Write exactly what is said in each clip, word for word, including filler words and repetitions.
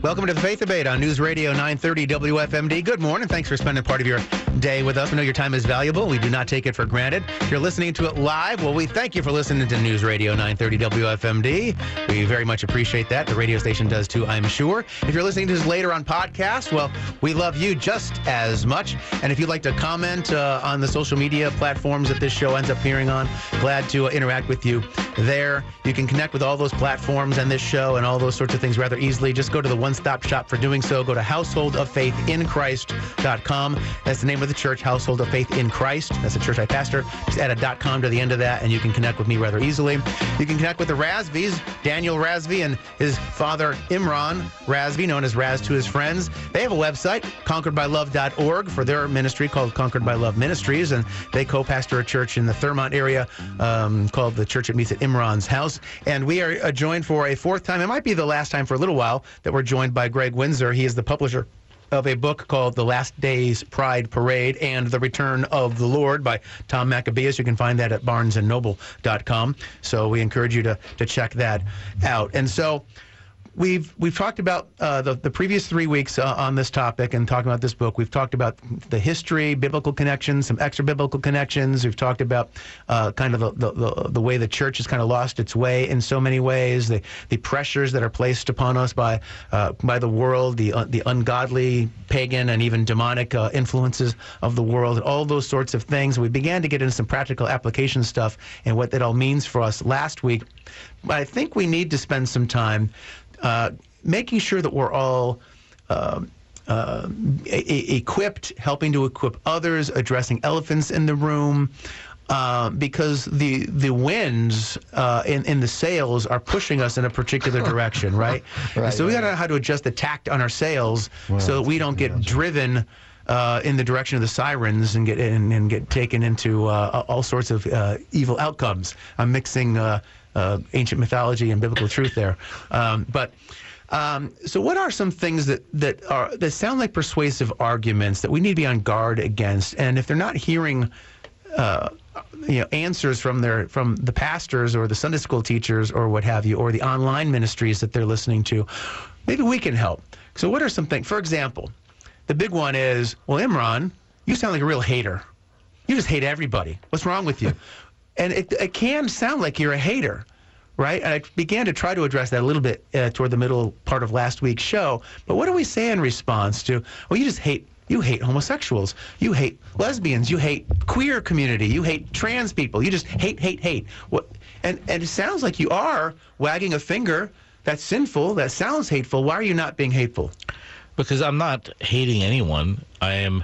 Welcome to the Faith Debate on News Radio nine thirty W F M D. Good morning. Thanks for spending part of your day with us. We know your time is valuable. We do not take it for granted. If you're listening to it live, well, we thank you for listening to News Radio nine thirty W F M D. We very much appreciate that. The radio station does too, I'm sure. If you're listening to this later on podcast, well, we love you just as much. And if you'd like to comment uh, on the social media platforms that this show ends up appearing on, glad to uh, interact with you there. You can connect with all those platforms and this show and all those sorts of things rather easily. Just go to the one-stop shop for doing so. Go to household of faith in christ dot com. That's the name of the church, Household of Faith in Christ. That's the church I pastor. Just add a .com to the end of that, and you can connect with me rather easily. You can connect with the Razvies, Daniel Razvi and his father Imran Razvi, known as Raz to his friends. They have a website, conquered by love dot org, for their ministry called Conquered by Love Ministries, and they co-pastor a church in the Thurmont area um, called the Church that Meets at Imran's house. And we are uh, joined for a fourth time. It might be the last time for a little while that we're joined by Greg Windsor. He is the publisher of a book called The Last Days Pride Parade and the Return of the Lord by Tom Maccabeus. You can find that at barnes and noble dot com. So we encourage you to, to check that out. And so We've we've talked about uh, the the previous three weeks uh, on this topic and talking about this book. We've talked about the history, biblical connections, some extra biblical connections. We've talked about uh, kind of the, the the the way the church has kind of lost its way in so many ways. The the pressures that are placed upon us by uh, by the world, the uh, the ungodly, pagan, and even demonic uh, influences of the world, and all those sorts of things. We began to get into some practical application stuff and what that all means for us last week. But I think we need to spend some time Uh, making sure that we're all uh, uh, e- equipped, helping to equip others, addressing elephants in the room, uh, because the the winds uh, in, in the sails are pushing us in a particular direction, right? right so we right. got to know how to adjust the tact on our sails Well, so that we don't get driven Uh, in the direction of the sirens and get and, and get taken into uh, all sorts of uh, evil outcomes. I'm mixing uh, uh, ancient mythology and biblical truth there. Um, but um, so, what are some things that that are that sound like persuasive arguments that we need to be on guard against? And if they're not hearing Uh, you know, answers from their from the pastors or the Sunday school teachers or what have you, or the online ministries that they're listening to, maybe we can help. So, what are some things? For example, the big one is, well, Imran, you sound like a real hater. You just hate everybody. What's wrong with you? And it, it can sound like you're a hater, right? And I began to try to address that a little bit uh, toward the middle part of last week's show. But what do we say in response to, well, you just hate, you hate homosexuals. You hate lesbians. You hate queer community. You hate trans people. You just hate, hate, hate. What? And, and it sounds like you are wagging a finger. That's sinful. That sounds hateful. Why are you not being hateful? Because I'm not hating anyone. I am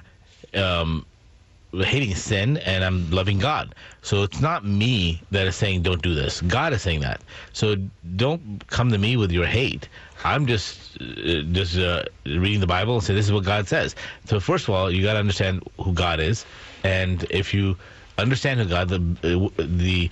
um, hating sin, and I'm loving God. So it's not me that is saying don't do this. God is saying that. So don't come to me with your hate. I'm just uh, just uh, reading the Bible and say this is what God says. So first of all, you got to understand who God is, and if you understand who God, the the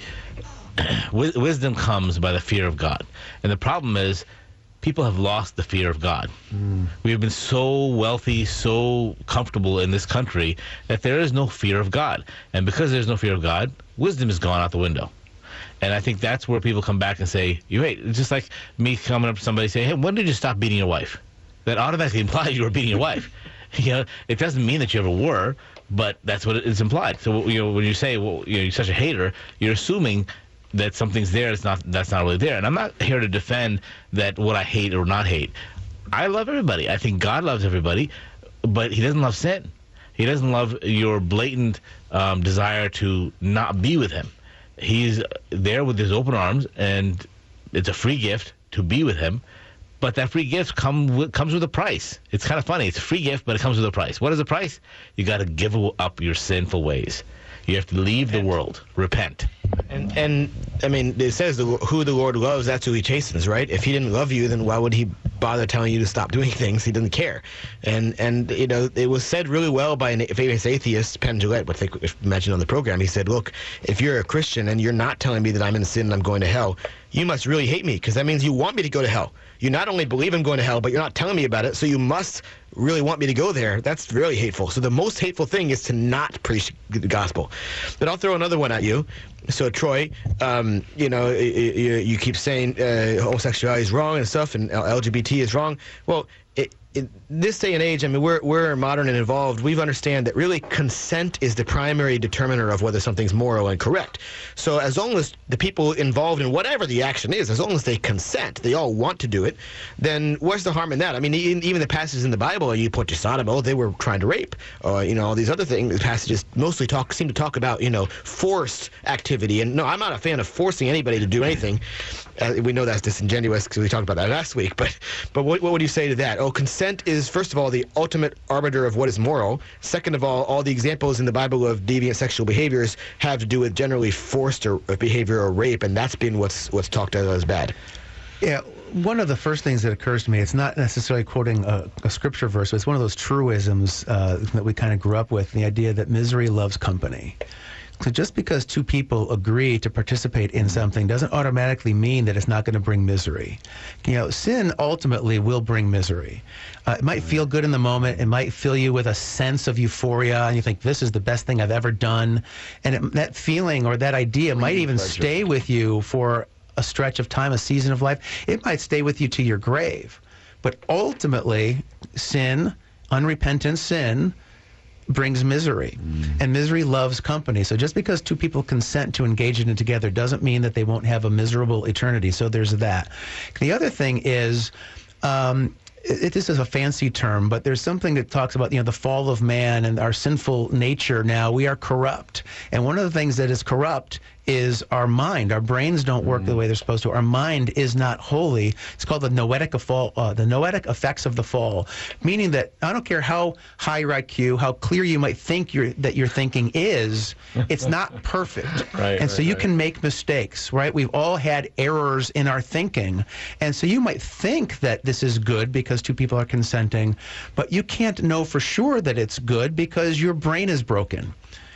wisdom comes by the fear of God. And the problem is, people have lost the fear of God. Mm. We have been so wealthy, so comfortable in this country that there is no fear of God. And because there's no fear of God, wisdom has gone out the window. And I think that's where people come back and say, you hate. It's just like me coming up to somebody saying, hey, when did you stop beating your wife? That automatically implies you were beating your wife. You know, it doesn't mean that you ever were, but that's what it's implied. So, you know, when you say, well, you know, you're such a hater, you're assuming that something's there that's not that's not really there. And I'm not here to defend that what I hate or not hate. I love everybody. I think God loves everybody, but he doesn't love sin. He doesn't love your blatant um, desire to not be with him. He's there with his open arms, and it's a free gift to be with him. But that free gift come with, comes with a price. It's kind of funny. It's a free gift, but it comes with a price. What is the price? You got to give up your sinful ways. You have to leave the world. Repent. And, and I mean, it says the, who the Lord loves, that's who he chastens, right? If he didn't love you, then why would he bother telling you to stop doing things? He doesn't care. And, and you know, it was said really well by an famous atheist, Penn Jillette, what they mentioned on the program. He said, look, if you're a Christian and you're not telling me that I'm in sin and I'm going to hell, you must really hate me, because that means you want me to go to hell. You not only believe I'm going to hell, but you're not telling me about it, so you must really want me to go there. That's really hateful. So the most hateful thing is to not preach the gospel. But I'll throw another one at you. So, Troy, um, you know, you, you keep saying uh, homosexuality is wrong and stuff, and L G B T is wrong. Well, it, in this day and age, I mean, we're, we're modern and involved. We understand that really consent is the primary determiner of whether something's moral and correct. So as long as the people involved in whatever the action is, as long as they consent, they all want to do it, then what's the harm in that? I mean, even the passages in the Bible, you put to Sodom, oh, they were trying to rape, or, you know, all these other things. The passages mostly talk, seem to talk about, you know, forced activity. And no, I'm not a fan of forcing anybody to do anything. Uh, we know that's disingenuous because we talked about that last week. But but what, what would you say to that? Oh, consent is, first of all, the ultimate arbiter of what is moral. Second of all, all the examples in the Bible of deviant sexual behaviors have to do with generally forced or, or behavior or rape, and that's been what's what's talked about as bad. Yeah, one of the first things that occurs to me, it's not necessarily quoting a, a scripture verse, but it's one of those truisms uh, that we kind of grew up with, the idea that misery loves company. So just because two people agree to participate in something doesn't automatically mean that it's not going to bring misery. You know, sin ultimately will bring misery. Uh, it might feel good in the moment. It might fill you with a sense of euphoria, and you think, this is the best thing I've ever done. And it, that feeling or that idea might even stay with you for a stretch of time, a season of life. It might stay with you to your grave. But ultimately, sin, unrepentant sin, brings misery, mm. and misery loves company. So just because two people consent to engage in it together doesn't mean that they won't have a miserable eternity. So there's that. The other thing is, um, it, this is a fancy term, but there's something that talks about, you know, the fall of man and our sinful nature. Now we are corrupt, and one of the things that is corrupt is our mind. Our brains don't work mm. the way they're supposed to. Our mind is not holy. It's called the noetic, fall, uh, the noetic effects of the fall, meaning that I don't care how high your I Q, how clear you might think you're, that your thinking is, it's not perfect. Right, and so right, you right. can make mistakes, right? We've all had errors in our thinking. And so you might think that this is good because two people are consenting, but you can't know for sure that it's good because your brain is broken.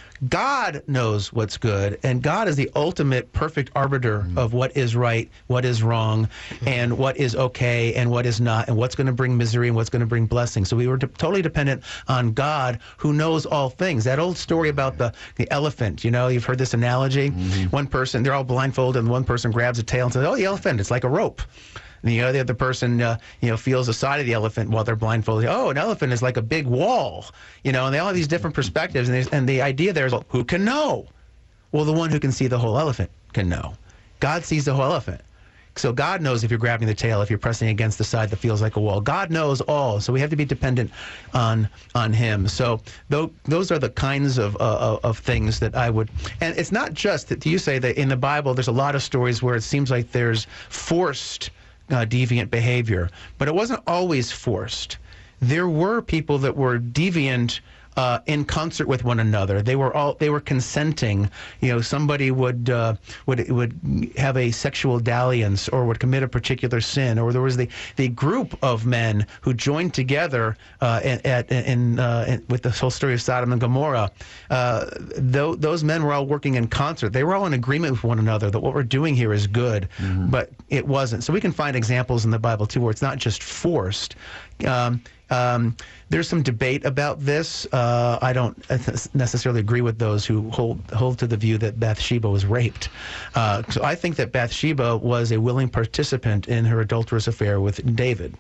God knows what's good, and God is the ultimate perfect arbiter mm. of what is right, what is wrong, and what is okay and what is not, and what's going to bring misery and what's going to bring blessing. So we were de- totally dependent on God, who knows all things. That old story about the, the elephant, you know, you've heard this analogy. Mm-hmm. One person, they're all blindfolded, and one person grabs a tail and says, oh, the elephant, it's like a rope. And the other, the other person, uh, you know, feels the side of the elephant while they're blindfolded. Oh, an elephant is like a big wall, you know, and they all have these different perspectives. And, and the idea there is, well, who can know? Well, the one who can see the whole elephant can know. God sees the whole elephant. So God knows if you're grabbing the tail, if you're pressing against the side that feels like a wall. God knows all, so we have to be dependent on on Him. So th- those are the kinds of uh, of things that I would. And it's not just that you say that in the Bible, there's a lot of stories where it seems like there's forced Uh, deviant behavior, but it wasn't always forced. There were people that were deviant uh, in concert with one another. They were all they were consenting. You know, somebody would uh, would would have a sexual dalliance or would commit a particular sin, or there was the the group of men who joined together uh, at, at in, uh, in with the whole story of Sodom and Gomorrah. Uh, th- those men were all working in concert. They were all in agreement with one another that what we're doing here is good, mm-hmm. but it wasn't. So we can find examples in the Bible too where it's not just forced. Um, Um, there's some debate about this. Uh, I don't necessarily agree with those who hold hold to the view that Bathsheba was raped. Uh, so I think that Bathsheba was a willing participant in her adulterous affair with David.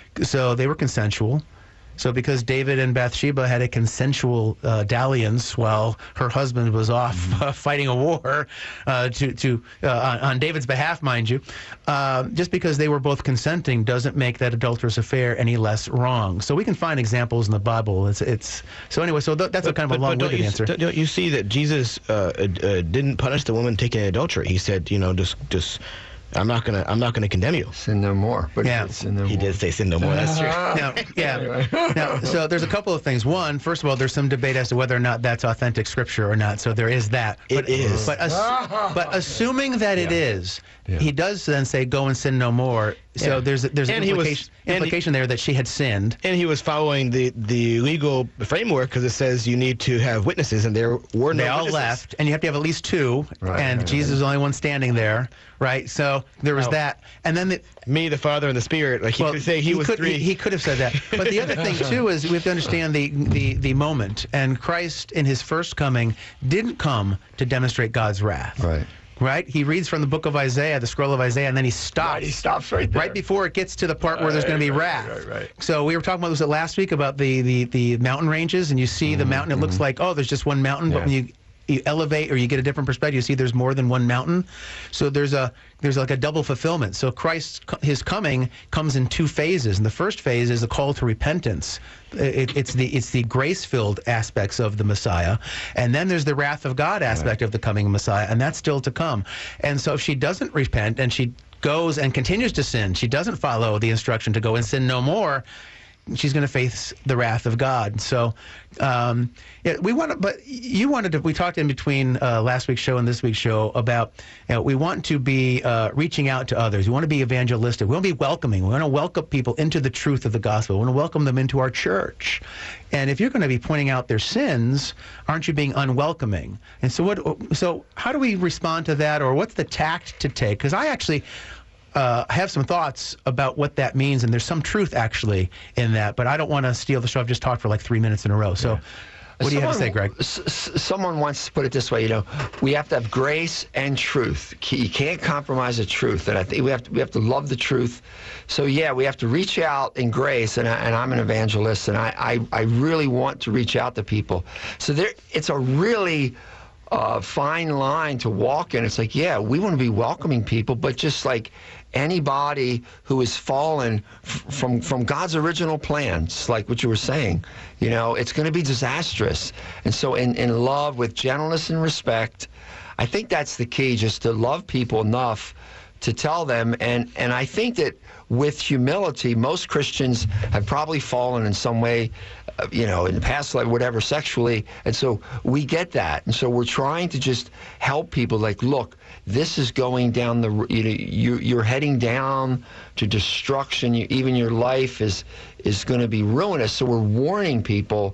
So they were consensual. So because David and Bathsheba had a consensual uh, dalliance while her husband was off mm-hmm. uh, fighting a war uh, to, to uh, on, on David's behalf, mind you, uh, just because they were both consenting doesn't make that adulterous affair any less wrong. So we can find examples in the Bible. It's it's so anyway. So th- that's but, a kind of but, a long-winded answer. Don't you see that Jesus uh, uh, didn't punish the woman taking adultery? He said, you know, just just. I'm not gonna. I'm not gonna condemn you. Sin no more. But yeah, sin no he more. did say sin no more. That's true. Now, yeah. Now, so there's a couple of things. One, first of all, there's some debate as to whether or not that's authentic scripture or not. So there is that. It but, is. But, ass- but assuming that yeah. it is, yeah. he does then say, "Go and sin no more." So Yeah. there's there's an And he was- implication, and he- implication there that she had sinned. And he was following the, the legal framework because it says you need to have witnesses, and there were no They all witnesses. left, and you have to have at least two, Right, and right, Jesus is the only one standing there, right? So there was Oh. that. And then the, Me, the Father, and the Spirit. Like he well, could say he, was could, three. He, he could have said that. But the other thing, too, is we have to understand the, the, the moment. And Christ, in his first coming, didn't come to demonstrate God's wrath. Right. Right? He reads from the book of Isaiah, the scroll of Isaiah, and then he stops. Right, he stops right there. Right before it gets to the part where there's going to be Right, wrath. right, right, right. So we were talking about this last week about the, the, the mountain ranges, and you see the mountain, it looks like, oh, there's just one mountain, but Yeah. when you you elevate or you get a different perspective, you see there's more than one mountain. So there's a there's like a double fulfillment. So Christ, his coming comes in two phases. And the first phase is the call to repentance. It, it's the it's the grace-filled aspects of the Messiah, and then there's the wrath of God aspect of the coming Messiah, and that's still to come. And so if she doesn't repent and she goes and continues to sin, she doesn't follow the instruction to go and sin no more, she's going to face the wrath of God. So, um, yeah, we want to, but you wanted to, we talked in between uh, last week's show and this week's show about, you know, we want to be uh, reaching out to others. We want to be evangelistic. We want to be welcoming. We want to welcome people into the truth of the gospel. We want to welcome them into our church. And if you're going to be pointing out their sins, aren't you being unwelcoming? And so what, so how do we respond to that, or what's the tact to take? Because I actually, Uh, I have some thoughts about what that means, and there's some truth actually in that, but I don't want to steal the show. I've just talked for like three minutes in a row. So what do you have to say, Greg? S- s- someone wants to put it this way, you know, we have to have grace and truth. You can't compromise the truth, and I think we have to, we have to love the truth. So yeah, we have to reach out in grace, and, I, and I'm an evangelist, and I, I, I really want to reach out to people. So there, it's a really uh, fine line to walk in. It's like, yeah, we want to be welcoming people, but just like anybody who has fallen f- from from God's original plans, like what you were saying, you know, it's going to be disastrous. And so in, in love, with gentleness and respect, I think that's the key, just to love people enough to tell them. And, and I think that with humility, most Christians have probably fallen in some way, uh, you know, in the past life, whatever, sexually. And so we get that. And so we're trying to just help people, like, look, this is going down the, you know, you, you're heading down to destruction. You, even your life is, is going to be ruinous. So we're warning people,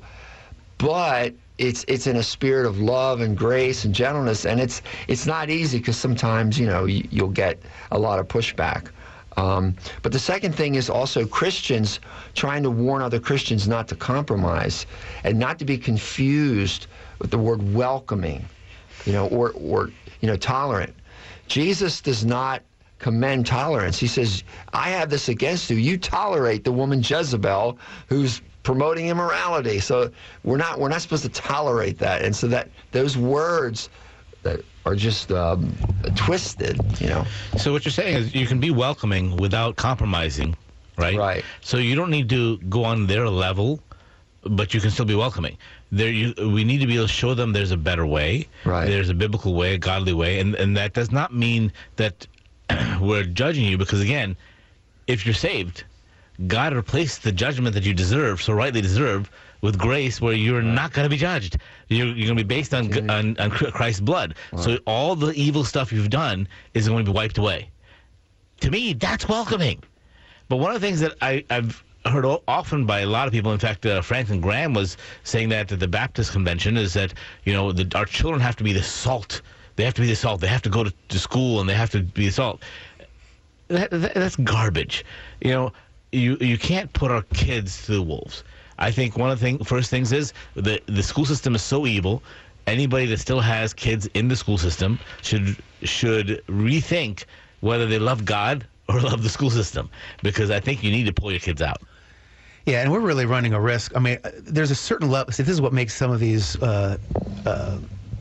but it's it's in a spirit of love and grace and gentleness, and it's it's not easy, because sometimes, you know, you, you'll get a lot of pushback. Um, but the second thing is also Christians trying to warn other Christians not to compromise and not to be confused with the word welcoming, you know, or or you know, tolerant. Jesus does not commend tolerance. He says, I have this against you. You tolerate the woman Jezebel, who's promoting immorality. So we're not we're not supposed to tolerate that. And so that those words that are just um, twisted, you know. So what you're saying is you can be welcoming without compromising, right? Right. So you don't need to go on their level, but you can still be welcoming. There, you, we need to be able to show them there's a better way. Right. There's a biblical way, a godly way, and and that does not mean that we're judging you, because again, if you're saved, God replaced the judgment that you deserve, so rightly deserve, with grace, where you're not going to be judged. You're, you're going to be based on, on on Christ's blood. So all the evil stuff you've done is going to be wiped away. To me, that's welcoming. But one of the things that I, I've heard o- often by a lot of people, in fact, uh, Franklin Graham was saying that at the Baptist convention, is that, you know, the, our children have to be the salt. They have to be the salt. They have to go to, to school, and they have to be the salt. That, that, that's garbage. You know, you you can't put our kids to the wolves. I think one of the thing, first things is the the school system is so evil. Anybody that still has kids in the school system should should rethink whether they love God or love the school system, because I think you need to pull your kids out. Yeah, and we're really running a risk. I mean, there's a certain level. See, this is what makes some of these. Uh, uh,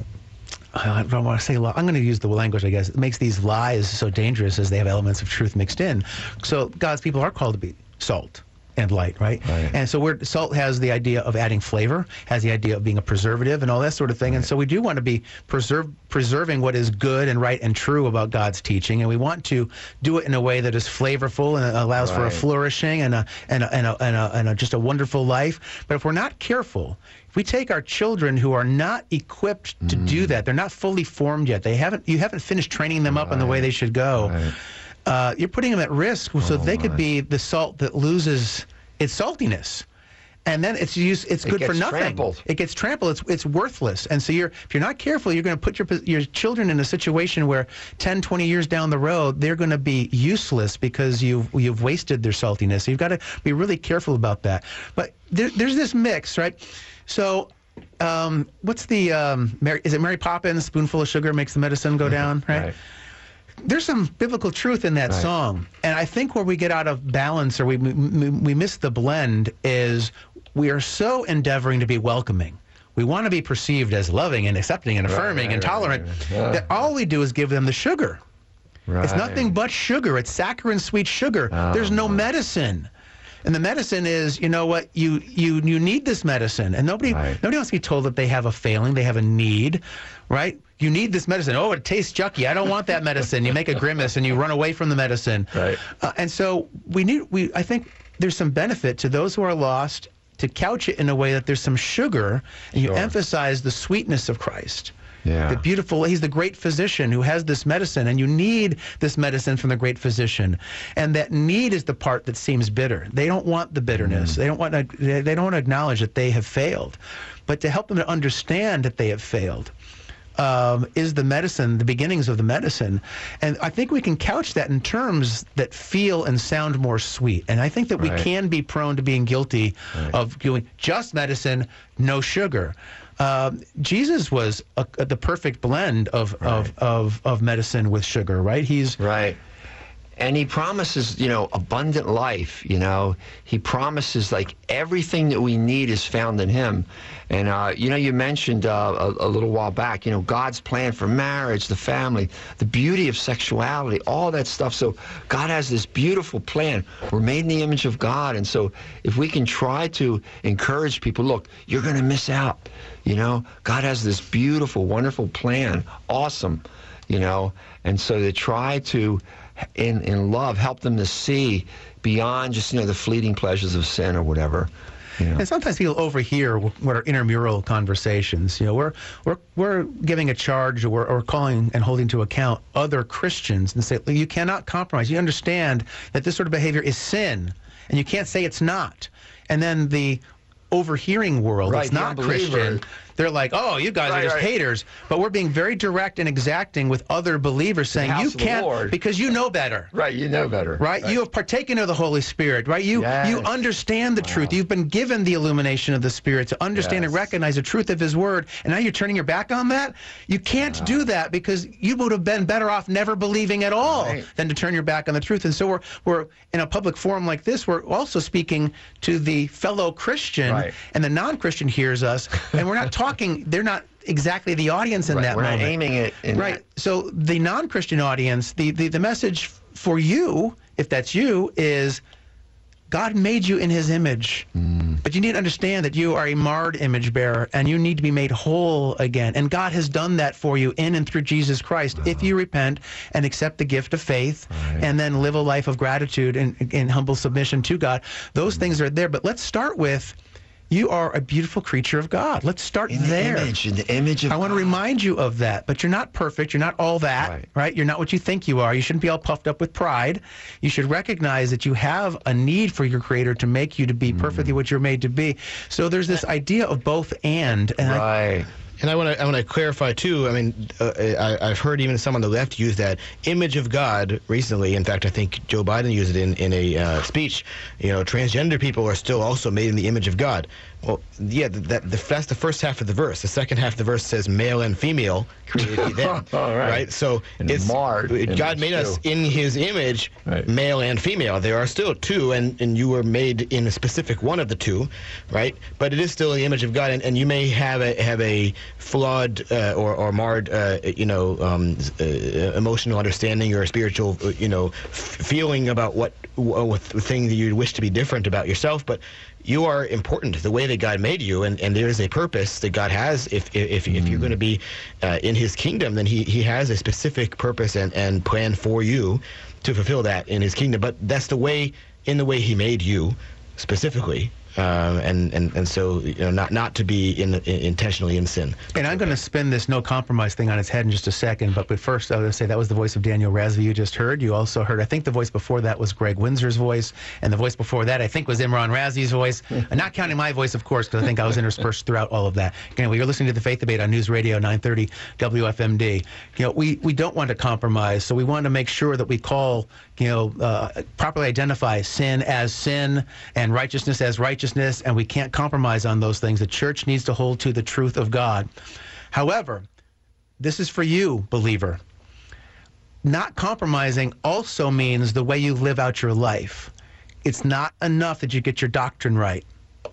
I don't want to say. I'm going to use the language, I guess. It makes these lies so dangerous, as they have elements of truth mixed in. So God's people are called to be salt and light, right? Right. And so we're, salt has the idea of adding flavor, has the idea of being a preservative and all that sort of thing. Right. And so we do want to be preserve, preserving what is good and right and true about God's teaching, and we want to do it in a way that is flavorful and allows right. for a flourishing and a and a, and a, and a, and a just a wonderful life. But if we're not careful, if we take our children who are not equipped to mm. do that, they're not fully formed yet. They haven't. You haven't finished training them up right. in the way they should go. Right. uh, you're putting them at risk so Oh, they could my. be the salt that loses its saltiness. And then it's used, it's It good for gets nothing. trampled. It gets trampled. It's it's worthless. And so you're if you're not careful, you're going to put your your children in a situation where ten, twenty years down the road, they're going to be useless because you've you've wasted their saltiness. So you've got to be really careful about that. But there, there's this mix, right? So um, what's the um, Mary, is it Mary Poppins? Spoonful of sugar makes the medicine go down, right? Right. There's some biblical truth in that Right. song, and I think where we get out of balance or we we, we miss the blend is we are so endeavoring to be welcoming. We want to be perceived as loving and accepting and affirming right, and right, tolerant. right, right. Yeah. That all we do is give them the sugar. Right. It's nothing but sugar. It's saccharine sweet sugar. Oh, There's no my. medicine. And the medicine is, you know what, you you you need this medicine. And nobody Right. nobody wants to be told that they have a failing, they have a need, right? You need this medicine. Oh, it tastes yucky. I don't want that medicine. You make a grimace and you run away from the medicine. Right. Uh, and so we need we I think there's some benefit to those who are lost to couch it in a way that there's some sugar and you Sure. emphasize the sweetness of Christ. Yeah. The beautiful, he's the great physician who has this medicine, and you need this medicine from the great physician. And that need is the part that seems bitter. They don't want the bitterness. Mm. They don't want to, they they don't want to acknowledge that they have failed. But to help them to understand that they have failed um, is the medicine, the beginnings of the medicine. And I think we can couch that in terms that feel and sound more sweet. And I think that we Right. can be prone to being guilty Right. of doing just medicine, no sugar. Um, Jesus was a, a, the perfect blend of, of, Right. of, of medicine with sugar, right? He's Right. And he promises, you know, abundant life, you know. He promises, like, everything that we need is found in him. And, uh, you know, you mentioned uh, a, a little while back, you know, God's plan for marriage, the family, the beauty of sexuality, all that stuff. So God has this beautiful plan. We're made in the image of God. And so if we can try to encourage people, look, you're going to miss out. You know, God has this beautiful, wonderful plan. Awesome. You know, and so to try to, in in love, help them to see beyond just, you know, the fleeting pleasures of sin or whatever. You know. And sometimes people overhear what are intramural conversations. You know, we're we're we're giving a charge, or we're, or calling and holding to account other Christians and say, you cannot compromise. You understand that this sort of behavior is sin, and you can't say it's not. And then the overhearing world, Right, it's the not unbeliever. Christian. They're like, oh, you guys Right, are just right. haters. But we're being very direct and exacting with other believers, saying house you of the can't Lord. because you know better. Right, you know better. Right? You have partaken of the Holy Spirit, right? You Yes. you understand the truth. You've been given the illumination of the Spirit to understand and Yes. recognize the truth of His Word, and now you're turning your back on that? You can't do that because you would have been better off never believing at all Right. than to turn your back on the truth. And so we're we're in a public forum like this, we're also speaking to the fellow Christian, Right. and the non-Christian hears us, and we're not talking, they're not exactly the audience in Right, that we're not moment. aiming it in Right. that- So the non-Christian audience, the, the, the message for you, if that's you, is God made you in His image. Mm. But you need to understand that you are a marred image bearer, and you need to be made whole again. And God has done that for you in and through Jesus Christ. If you repent and accept the gift of faith, Right. and then live a life of gratitude and, and humble submission to God, those things are there. But let's start with, you are a beautiful creature of God. Let's start In the there. image, in the image of I want to God. remind you of that, but you're not perfect. You're not all that, Right. right. You're not what you think you are. You shouldn't be all puffed up with pride. You should recognize that you have a need for your Creator to make you to be perfectly what you're made to be. So there's this idea of both and. and I, Right. And I want to I want to clarify too. I mean, uh, I, I've heard even some on the left use that image of God recently. In fact, I think Joe Biden used it in in a uh, speech. You know, transgender people are still also made in the image of God. Well, yeah, that, that that's the first half of the verse. The second half of the verse says male and female created he them. All right. Right. So And it's marred it- God image, made us too. in His image, Right. male and female. There are still two, and and you were made in a specific one of the two, right? But it is still the image of God, and, and you may have a have a flawed uh, or or marred, uh, you know, um, uh, emotional understanding or spiritual, uh, you know, f- feeling about what what thing that you wish to be different about yourself, but you are important the way that God made you, and, and there is a purpose that God has. If if, if you're going to be uh, in His kingdom, then he, he has a specific purpose and, and plan for you to fulfill that in His kingdom. But that's the way, in the way He made you specifically, um, and, and and so you know not not to be in, in intentionally in sin. And I'm going to spin this no compromise thing on its head in just a second. But, but first, I was going to say that was the voice of Daniel Razvi you just heard. You also heard, I think the voice before that was Greg Windsor's voice. And the voice before that, I think, was Imran Razvi's voice. And not counting my voice, of course, because I think I was interspersed throughout all of that. Anyway, you're listening to The Faith Debate on News Radio nine thirty W F M D. You know, we, we don't want to compromise. So we want to make sure that we call, you know, uh, properly identify sin as sin and righteousness as righteousness. And we can't compromise on those things. The church needs to hold to the truth of God. However, this is for you, believer. Not compromising also means the way you live out your life. It's not enough that you get your doctrine right.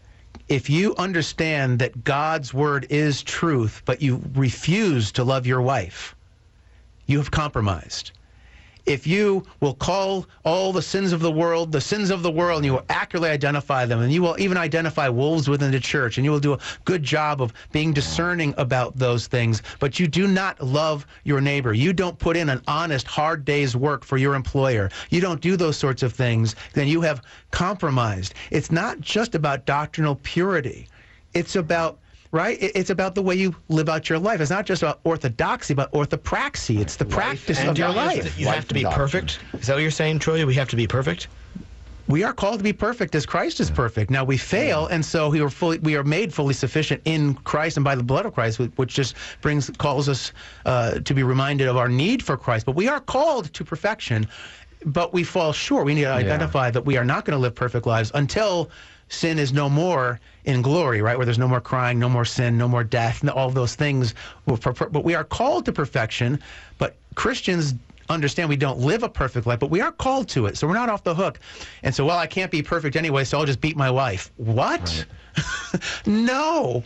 If you understand that God's word is truth, but you refuse to love your wife, you have compromised. If you will call all the sins of the world the sins of the world, and you will accurately identify them, and you will even identify wolves within the church, and you will do a good job of being discerning about those things, but you do not love your neighbor, you don't put in an honest, hard day's work for your employer, you don't do those sorts of things, then you have compromised. It's not just about doctrinal purity. It's about Right? It's about the way you live out your life. It's not just about orthodoxy, but orthopraxy. It's the practice of your life. You have to be perfect? Is that what you're saying, Troy? We have to be perfect? We are called to be perfect as Christ is perfect. Now we fail, and so we are fully, we are made fully sufficient in Christ and by the blood of Christ, which just brings calls us uh, to be reminded of our need for Christ. But we are called to perfection, but we fall short. We need to identify yeah. that we are not going to live perfect lives until sin is no more in glory, right? Where there's no more crying, no more sin, no more death, all of those things. But we are called to perfection, but Christians understand we don't live a perfect life, but we are called to it, so we're not off the hook. And so, well, I can't be perfect anyway, so I'll just beat my wife. What? Right. No.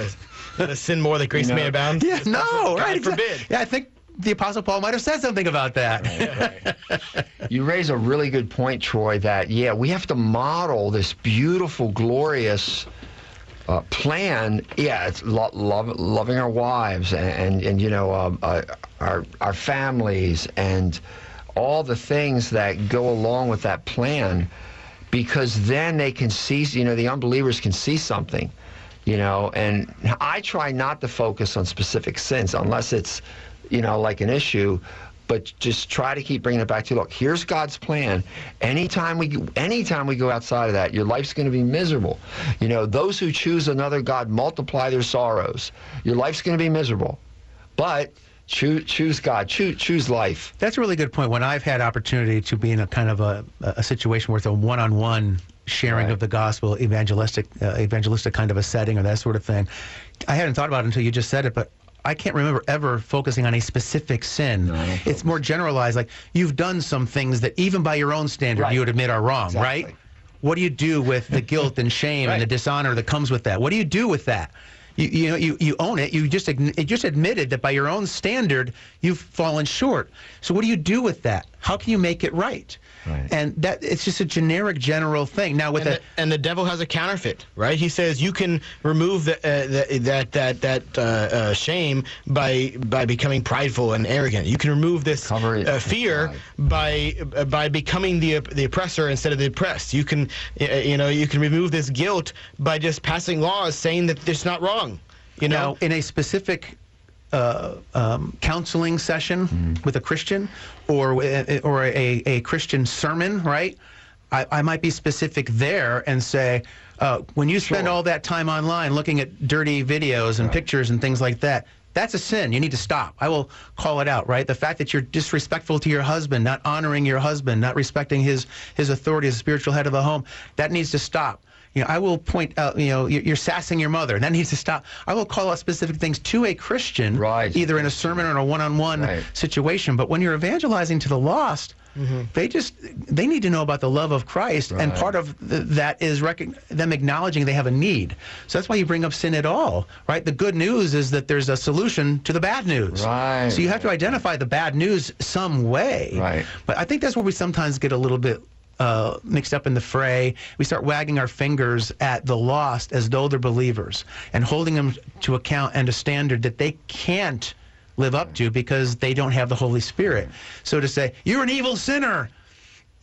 Let us sin more that grace you know, may abound? Yeah, no, God right. forbid. Yeah, I think the Apostle Paul might have said something about that. Right, right. You raise a really good point, Troy, that, yeah, we have to model this beautiful, glorious uh, plan. Yeah, it's lo love, loving our wives and, and, and you know, um, uh, our, our families and all the things that go along with that plan, because then they can see, you know, the unbelievers can see something, you know, and I try not to focus on specific sins unless it's, you know, like an issue, but just try to keep bringing it back to, look, here's God's plan. Anytime we, anytime we go outside of that, your life's going to be miserable. You know, those who choose another God multiply their sorrows. Your life's going to be miserable, but choose, choose God, choose, choose life. That's a really good point. When I've had opportunity to be in a kind of a, a situation where it's a one-on-one sharing right. of the gospel, evangelistic, uh, evangelistic kind of a setting or that sort of thing, I hadn't thought about it until you just said it, but I can't remember ever focusing on a specific sin. No, it's more generalized, like you've done some things that even by your own standard right. you would admit are wrong, exactly. right? What do you do with the guilt and shame right. and the dishonor that comes with that? What do you do with that? You, you know, you, you own it. You just, you just admitted that by your own standard, you've fallen short. So what do you do with that? How can you make it right? Right. And that it's just a generic, general thing. Now, with and the, the, and the devil has a counterfeit, right? He says you can remove the, uh, the, that that that uh, uh, shame by by becoming prideful and arrogant. You can remove this uh, fear by uh, by becoming the the oppressor instead of the oppressed. You can uh, you know you can remove this guilt by just passing laws saying that it's not wrong. You know, now, in a specific Uh, um, counseling session mm. with a Christian or or a, a Christian sermon, right? I, I might be specific there and say, uh, when you spend sure. all that time online looking at dirty videos and right. pictures and things like that, that's a sin. You need to stop. I will call it out, right? The fact that you're disrespectful to your husband, not honoring your husband, not respecting his, his authority as a spiritual head of the home, that needs to stop. You know, I will point out, you know, you're, you're sassing your mother. That needs to stop. I will call out specific things to a Christian, right. either in a sermon or in a one-on-one -on -one right. situation. But when you're evangelizing to the lost, mm-hmm. they just, they need to know about the love of Christ. Right. And part of the, that is them acknowledging they have a need. So that's why you bring up sin at all, right? The good news is that there's a solution to the bad news. Right. So you have to identify the bad news some way. Right. But I think that's where we sometimes get a little bit Uh, mixed up in the fray. We start wagging our fingers at the lost as though they're believers and holding them to account and a standard that they can't live up to because they don't have the Holy Spirit. So to say, you're an evil sinner,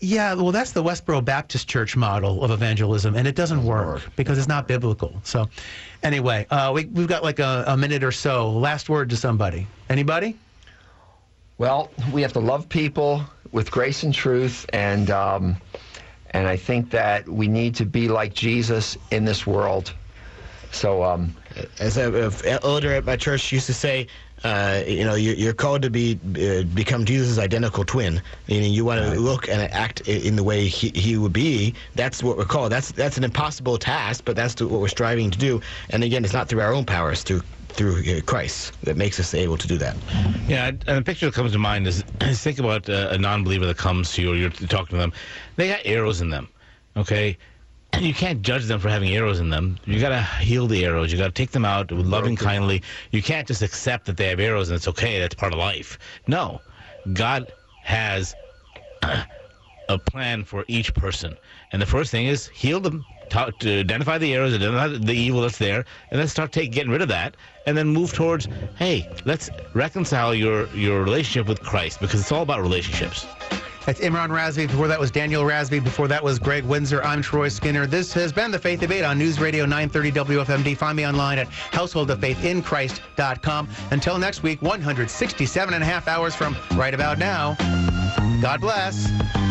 Yeah, well, that's the Westboro Baptist Church model of evangelism, and it doesn't work because it's not biblical. So, anyway, uh, we, we've got like a, a minute or so. Last word to somebody. Anybody? Well, we have to love people with grace and truth, and um, and I think that we need to be like Jesus in this world. So, um, as a, a elder at my church used to say, uh, you know, you're, you're called to be uh, become Jesus' identical twin. Meaning, you want to look and act in the way he, he would be. That's what we're called. That's that's an impossible task, but that's what we're striving to do. And again, it's not through our own powers, through through Christ that makes us able to do that. Yeah, and the picture that comes to mind is, is think about uh, a non-believer that comes to you, or you're talking to them. They got arrows in them, okay? And you can't judge them for having arrows in them. You got to heal the arrows. You got to take them out with loving kindly. You can't just accept that they have arrows and it's okay, that's part of life. No, God has a plan for each person. And the first thing is heal them. Talk, to identify the arrows, identify the evil that's there, and then start take, getting rid of that, and then move towards, hey, let's reconcile your, your relationship with Christ, because it's all about relationships. That's Imran Razvi. Before that was Daniel Razvi. Before that was Greg Windsor. I'm Troy Skinner. This has been The Faith Debate on News Radio nine thirty W F M D. Find me online at household of faith in christ dot com. Until next week, one hundred sixty-seven and a half hours from right about now. God bless.